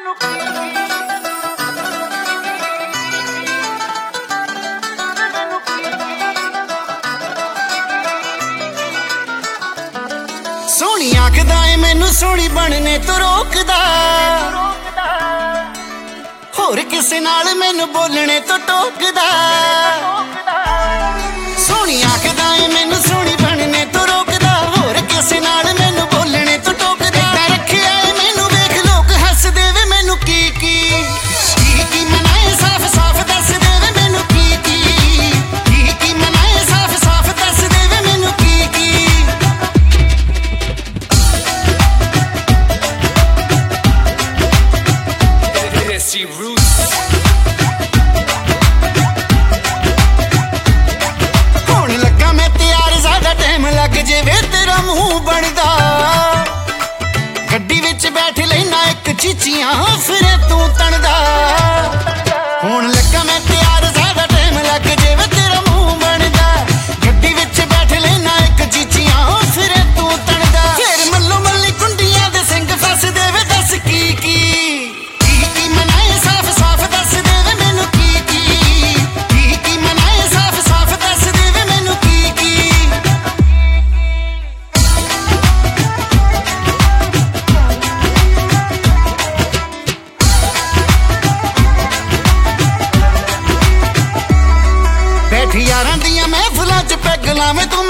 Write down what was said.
सोहनी आखदा है मैनू सोहनी बनने तो रोकदा, होर किसे नाल मैनू बोलने तो टोकदा। सोहनी आखदा है मैनू सोहनी बनने तो रोकदा, होर किसे नाल मैनू बोलने तो टोकदा। रखिया है मैनू वेख लोग हसदे वे मैनू की मनाए साफ साफ दस दे वे मैनू की मनाए साफ साफ दस दे वे मैनू की। होण लगा मैं तैयार ज्यादा टाइम लग जावे तेरा मुंह बनदा, गड्डी विच बैठ लेना एक चीचियां फिर तू तणदा। होण लगा मैं तैयार ज्यादा टाइम लग जावे तेरा मुंह बनदा, गड्डी विच बैठ लेना एक चीचियां फिर तू तणदा। फिर मल्लो मल्ली कुंडियां दे सिंग फस देवे दस की मनाए साफ साफ दस देवे मैनू की मनाए साफ साफ दस देवे मैनू की। बैठ यारां दियां महफिलां च पैग लावें तू